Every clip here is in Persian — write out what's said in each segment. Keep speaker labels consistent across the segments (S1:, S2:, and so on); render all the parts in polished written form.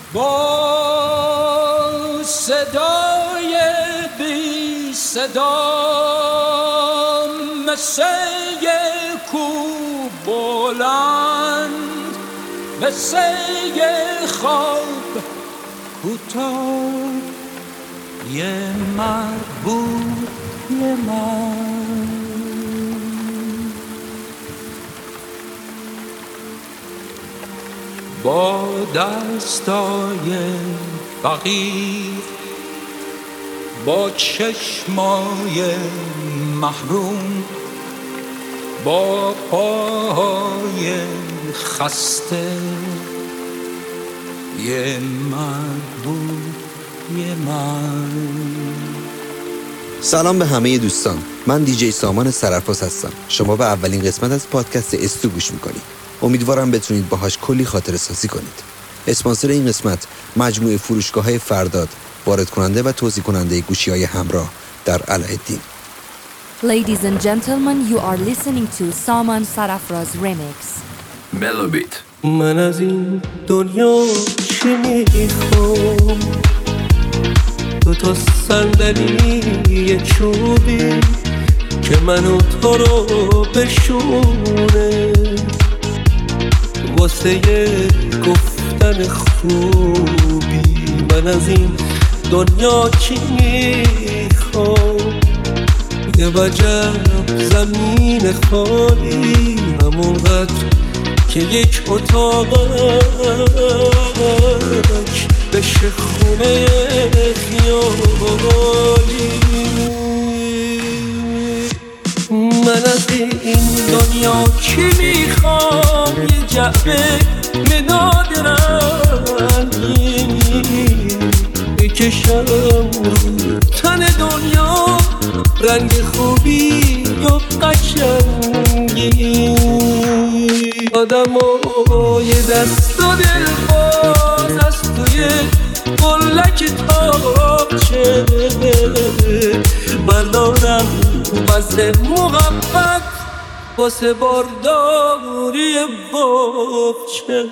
S1: با صدای بی صدا مثل یک کوه بلند، مثل یک خواب کوتاه، یه مرد بود یه مرد. با دستای فقیر، با چشمای محروم، با پاهای خسته، یه مرد بود یه مرد.
S2: سلام به همه دوستان، من دیجی سامان سرفراز هستم. شما به اولین قسمت از پادکست استو گوش میکنید. امیدوارم بتونید باهاش کلی خاطره سازی کنید. اسپانسر این قسمت مجموعه فروشگاه‌های فرداد، وارد کننده و توزیع کننده گوشی‌های همراه در علاءالدین.
S3: Ladies and gentlemen, you are listening to Saman Sarafraz Remix.
S4: Melobit.
S5: من از این دنیا چه میخوام؟ دو تا صندلی چوبی که منو تو رو بشونه، واسه گفتن خوبی. من از این دنیا چی میخوام؟ یه وجب زمین خالی، همونقدر که یک اتاقک بشه خونه خیالی. من از این دنیا چی میخوام؟ یه جعبه نادرنگی بکشم رو تن دنیا، رنگ خوبی و قشنگی. آدمای دست و دل باز از توی قلک تاقچه بردارم وزن مقبت واسه بارداری بابچه.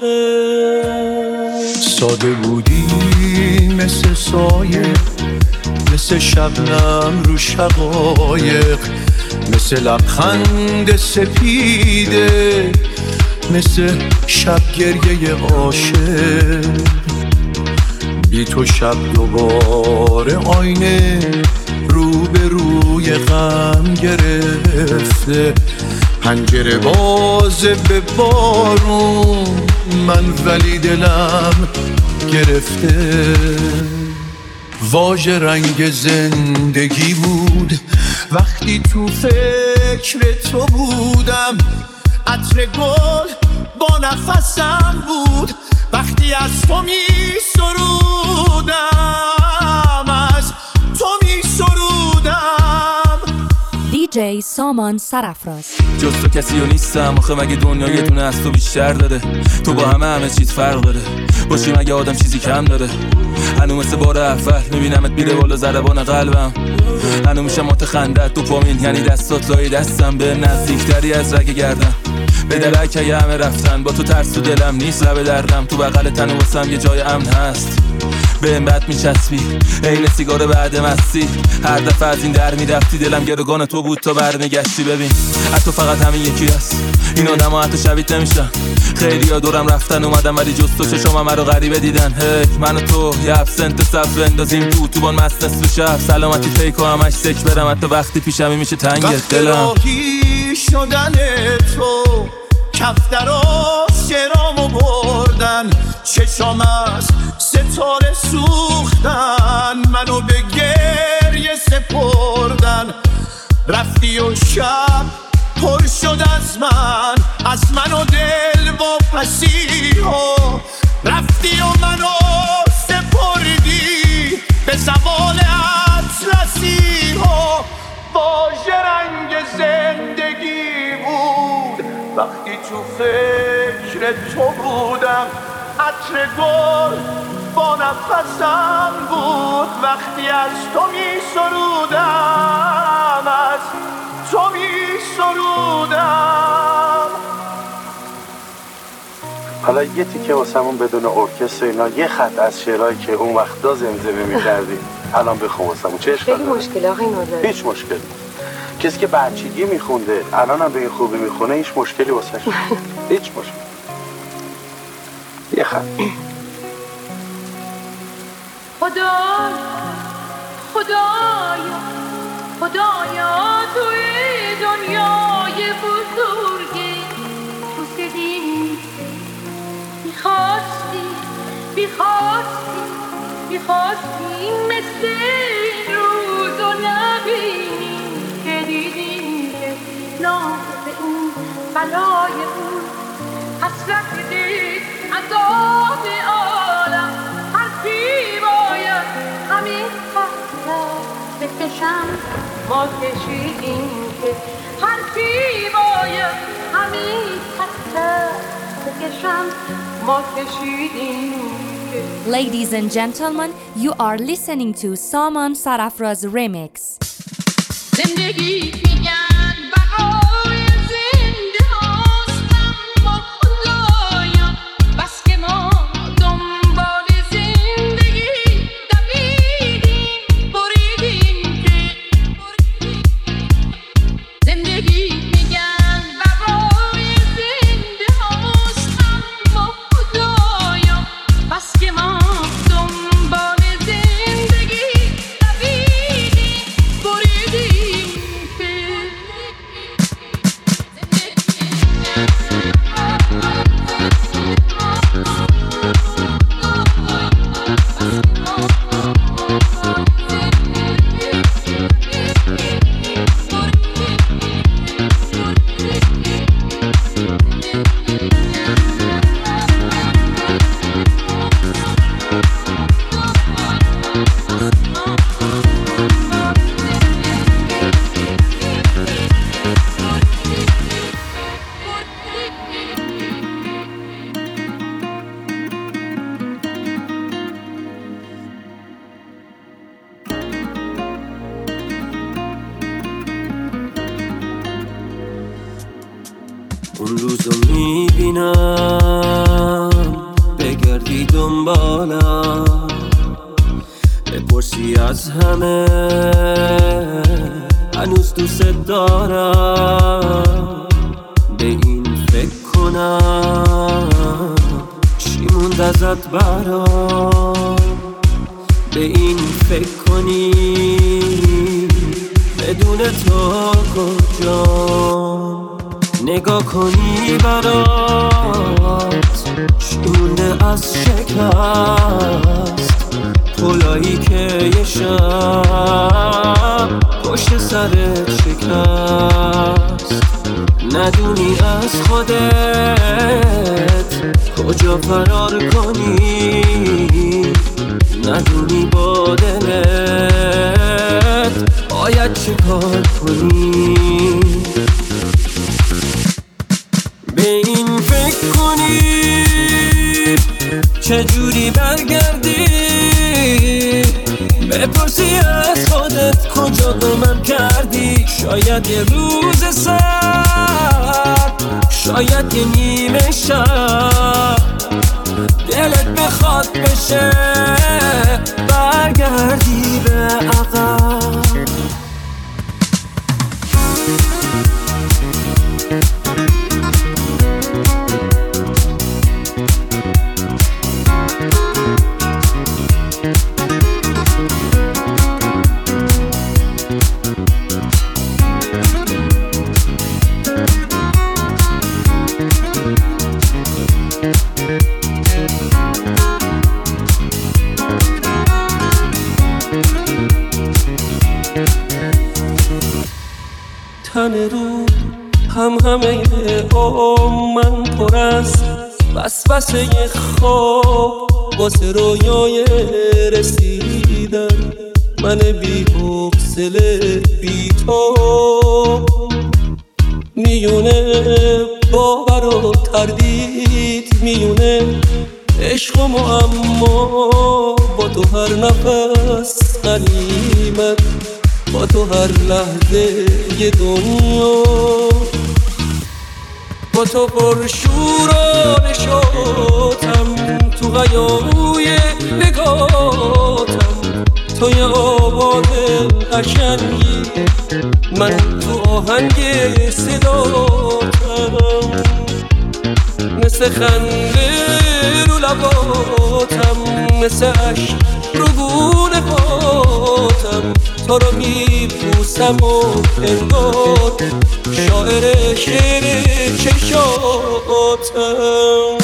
S6: ساده بودی مثل سایه، مثل شبنم رو شقایق، مثل لبخند سپیده، مثل شب گریه عاشق. بی تو شب دوباره آینه رو به روی غم گرفته، پنجره باز به بارون من ولی دلم گرفته. واژه رنگ زندگی بود وقتی تو فکر تو بودم، عطر گل با نفسم بود وقتی از تو می سرودم، از تو می سرودم.
S3: DJ سامان سرفراز.
S7: جز تو کسی رو نیستم آخه، مگه دنیا یه دونه از تو بیشتر داره؟ تو با همه چیز فرق داره، باشی مگه آدم چیزی کم داره؟ هنو مثل بار اول میبینمت میره بالا ضربان قلبم، هنو میشم متخندت دوپامین، یعنی دستات لای دستم به نزدیکتری از رگ گردن. به دلک یه همه رفتن، با تو ترس تو دلم نیست لب دردم، تو بغل تن واسم یه جای امن هست. به این بد میچسبی عین سیگار بعد مستی، هر دفعه از این در میرفتی دلم گروگان تو بود تا برمیگشتی. ببین حتی فقط همین یکی هست، این آدم ها حتی شبیت نمیشن. خیلی ها دورم رفتن اومدم ولی جز تو چشم من رو غریبه دیدن. من و تو یه ابسنت صف اندازیم تو بان مست نصف شب، سلامتی فیک و همش سک برم، حتی وقتی پیشمی میشه تنگت دلم.
S6: وقتی شدن تو کفتر شرامو بردن، چشام از ستاره سوختن، منو به گریه سپردن. رفتی و شب پر شد از من و دل و پسیها، رفتی و منو سپردی به زوال اطلسی ها. واژه رنگ زندگی بود وقتی تو فکر تو بودم، عطر گل با نفسم بود وقتی از تو می سرودم، از تو می سرودم.
S4: حالا یه تیکه واسمون بدون ارکستر اینا، یه خط از شعرهایی که اون وقتا زمزمه می‌کردیم الان بخون واسمون. چه اشکالی
S8: خیلی مشکل آقای نوذری.
S4: هیچ مشکل. کسی که بچگی میخونده الان هم به این خوبی میخونه هیچ مشکلی واسش هیچ مشکل. یه خط.
S9: خدایا توی دنیای بزرگی تو سدی میخواستی مثل این روزو نبینی که دیدی که ناز اون بلای اون حسرت دید عذاب عالم حرفی باید همین خطر بکشم ما کشیدیم که حرفی باید همین خطر بکشم ما کشیدیم.
S3: Ladies and gentlemen, you are listening to Saman Sarafraz Remix.
S9: زندگی میگن برای زنده هاستم با خدایا بس که ما دنبال زندگی دویدیم بریدیم که زندگی میگن برای زنده هاستم با خدایا بس که ما دنبال زندگی دویدیم بریدیم
S5: اون روزو میبینم بگردی دنبالم بپرسی از همه هنوز دوست دارم به این فکر کنم چی موند ازت برام به این فکر کنی بدون تو کجام نگاه کنی برات چی مونده از شکست پلایی که یه شب پشت سرت شکست ندونی از خودت کجا فرار کنی ندونی با دلت باید چه کار کنی به این فکر کنی چجوری برگردی بپرسی از خودت کجا گمم کردی شاید یه روز سر شاید یه نیمه شب دلت بخواد بشه برگردی به عقب تن رو همه من پر از وسوسه خواب واسه رویای رسیدن من بی حوصله بی تو میونه باور و تردید میونه عشق و معما با تو هر نفس غنیمت با تو هر لحظه یه دنیا با تو پر شور و نشاط دریای نگاتم، توی آواز قشنگی، من تو آهنگ صداتم، مثل خنده رو لباتم، مثل عشق رو گونه هاتم، تو رو میبوسم و انگار شاعر شعر چشاتم.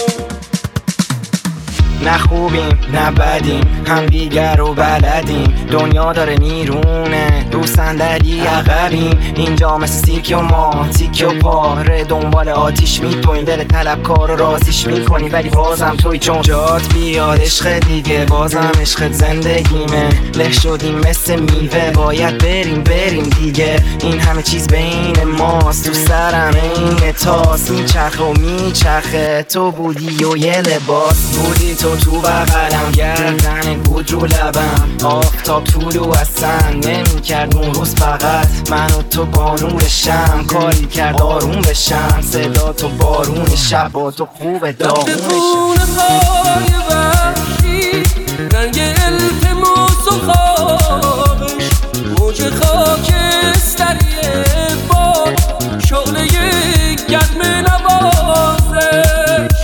S8: نه خوبیم نه بدیم، هم دیگر رو بلدیم، دنیا داره میرونه رو صندلی عقبیم، اینجا مثل سیرک و ما تیک و پاره دنبال آتیش میدویم، دل طلبکار رو رازیش میکنی ولی بازم توی چون جات بیاد عشق دیگه، بازم عشقت زندگیمه، له شدیم مثل میوه باید بریم دیگه، این همه چیز بین ماست، تو سرم این تاس میچرخه و میچرخه، تو بودی و یه لباس بودی، تو بغلم گردنت بود رو لبم، آفتاب طولو اصلا نمی کرد اون روز، فقط من و تو با نور شم کاری کرد آروم بشم، صدا تو بارون شب با تو خوب داغون بشم.
S5: خونه های وحشی رنگ التماس و خوابش، موج خاکستری باد شعله گرم نوازش،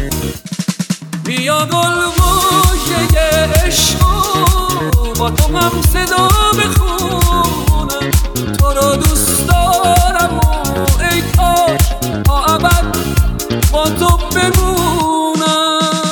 S5: بیا گل گوشه عشقو با تو هم صدا بخونم، تو رو دوست دارم و ای کاش تا ابد با تو بمونم.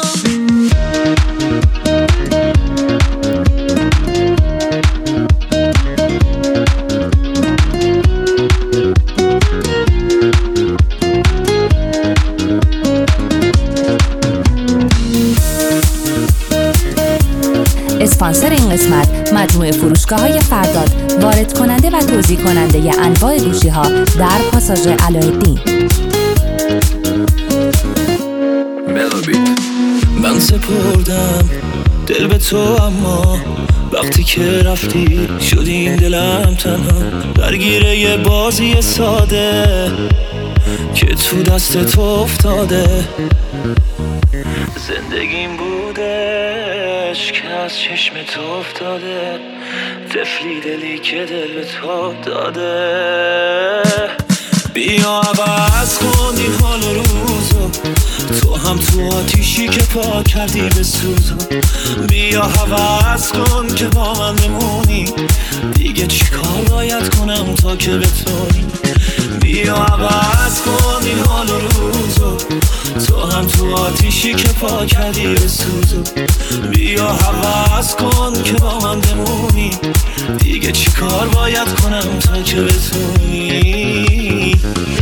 S3: اسپانسر این قسمت مجموعه فروشگاه‌های فرداد، وارد کننده و توزیع کننده انواع گوشی‌ها در پاساژ علایالدین.
S5: من سپردم دل به تو، اما وقتی که رفتی شدی این دلم تنها، درگیره یه بازی ساده که تو دست تو افتاده، زندگیم بودش که از چشم تو افتاده، طفلی دلی که دل به تو داده، بیا عوض کن این حال و روزو، تو هم تو آتیشی که پا کردی به سوزو، بیا عوض کن که با من بمونی، دیگه چی کار باید کنم تا که بتونی، بیا عوض کن این حال و روزو، تو هم تو آتیشی که پا کردی به سوزو، بیا عوض کن که با من بمونی، دیگه چی کار باید کنم تا که بتونی.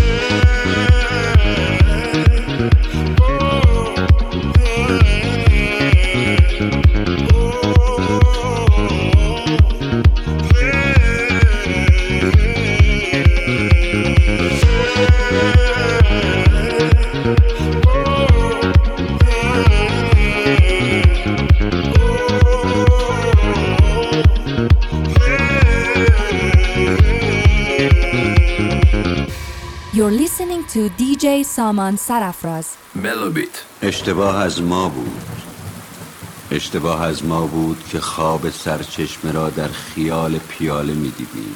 S3: You're listening to DJ Saman Sarafraz.
S1: Melobit.
S10: اشتباه از ما بود، اشتباه از ما بود که خواب سرچشمه را در خیال پیاله می دیدیم،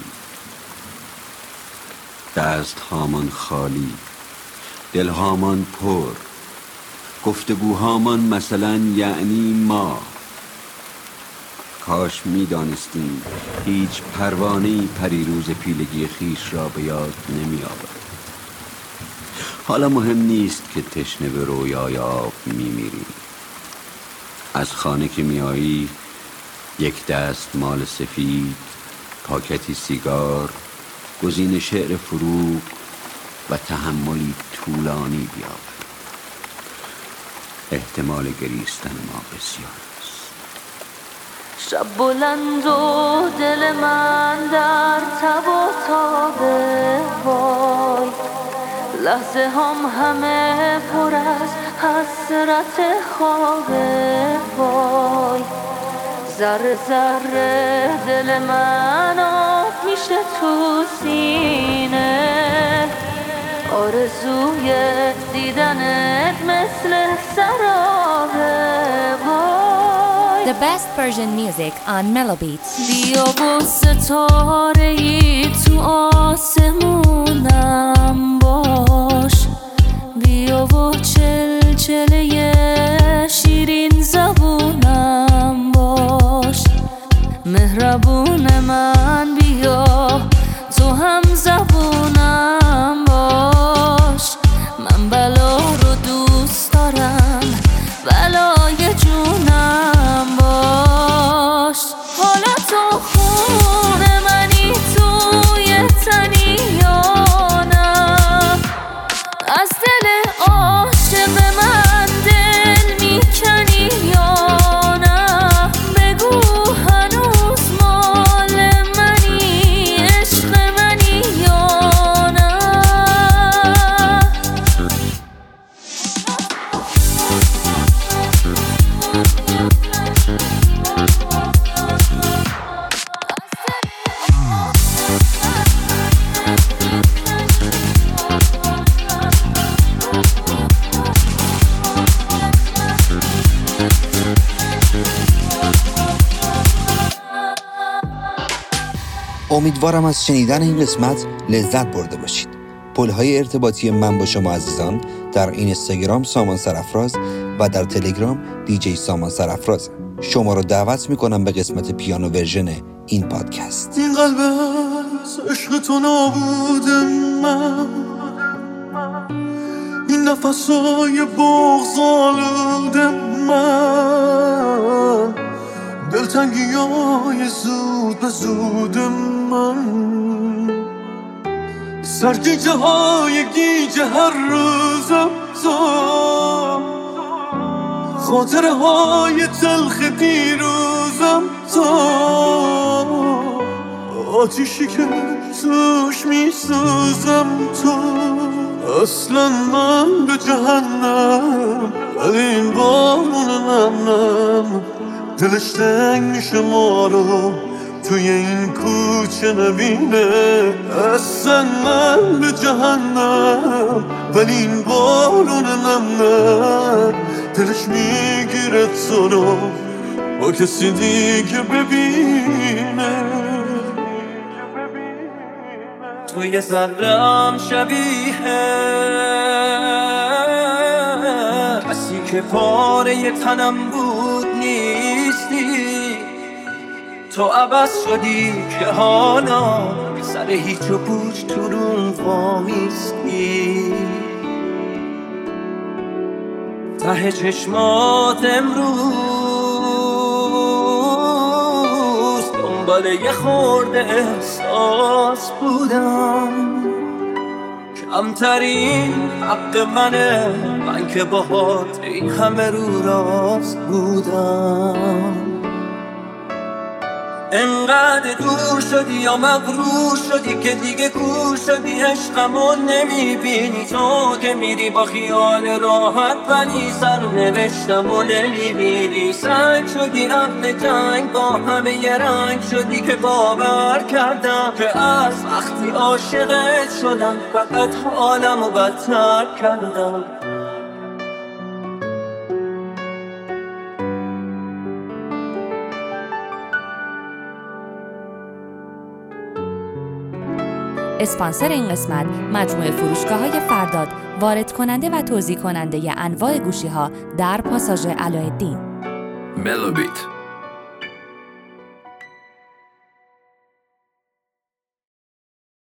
S10: دست هامان خالی، دل هامان پر، گفتگوهامان مثلا یعنی ما. کاش می دانستیم هیچ پروانه‌ای پریروز پیلگی خیش را به یاد نمی آورد. حالا مهم نیست که تشنه به رویای آب میمیری. از خانه که میایی یک دست مال سفید، پاکتی سیگار، گزین شعر فروغ و تحملی طولانی بیاور. احتمال گریستن ما بسیار است.
S9: شب بلند و دل من در تب و تابه، وای لحظه هم همه پر از حسرت خوابه، وای ذره ذره دل من آب میشه تو سینه، آرزوی دیدنت مثل سرابه،
S3: The best Persian music on Melobeats.
S9: بیا و ستاره‌ای تو آسمونم باش، بیا و چلچله شیرین زبونم باش، مهربون من بیا تو هم زبونم باش. من بلا رو دوست دارم، بلای جونم باش. حالا تو خون منی توی تنی یا نه، از دل عاشق من دل میکنی یا نه. بگو هنوز مال منی، عشق منی یا نه.
S2: امیدوارم از شنیدن این قسمت لذت برده باشید. پل‌های ارتباطی من با شما عزیزان در اینستاگرام سامان سرافراز و در تلگرام دیجی سامان سرافراز. شما رو دعوت میکنم به قسمت پیانو ورژن این پادکست.
S6: این قلب از عشق تو نابود من، این نفسای بغض آلود من، دلتنگی های زود به زود من، سرگیجه های گیجه هر روزم تو، خاطره های تلخ دیروزم تو، آتیشی که توش میسوزم تو. اصلا من به جهنم، ولی این بارون نمنم دلش تنگ میشه ما رو توی این کوچه نبینه. اصلا من به جهنم، ولی این بارون نمنم دلش میگیره تو رو با کسی دیگه ببینه.
S5: توی ذره‌ام شبیه کسی که پاره تنم بود نیستی. تو عوض شدی که حالا سر هیچ و پوچ تو روم وامیستی. ته چشمات امروز دنبال یه خورده احساس بودم. کمترین حق منه، من که باهات این همه رو راست بودم. انقدر دور شدی یا مغرور شدی که دیگه کور شدی، عشقمو نمیبینی. تو که میری با خیال راحت ولی سرنوشتمو نمیبینی. سنگ شدی اهل جنگ، با همه یه رنگ شدی که باور کردم که از وقتی عاشقت شدم فقط حالمو بدتر کردم.
S3: اسپانسر این قسمت مجموعه فروشگاه‌های فرداد، وارد کننده و توزیع کننده انواع گوشی‌ها در پاساژ علایالدین.
S11: ملوبیت